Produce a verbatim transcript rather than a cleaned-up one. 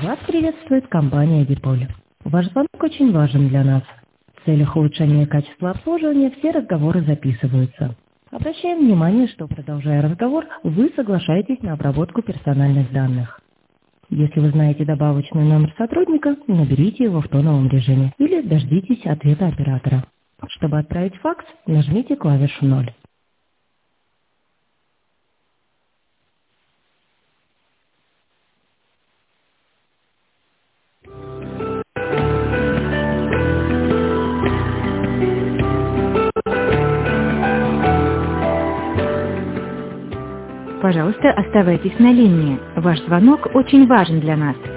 Вас приветствует компания Диполь. Ваш звонок очень важен для нас. В целях улучшения качества обслуживания все разговоры записываются. Обращаем внимание, что, продолжая разговор, вы соглашаетесь на обработку персональных данных. Если вы знаете добавочный номер сотрудника, наберите его в тоновом режиме или дождитесь ответа оператора. Чтобы отправить факс, нажмите клавишу ноль. Пожалуйста, оставайтесь на линии. Ваш звонок очень важен для нас.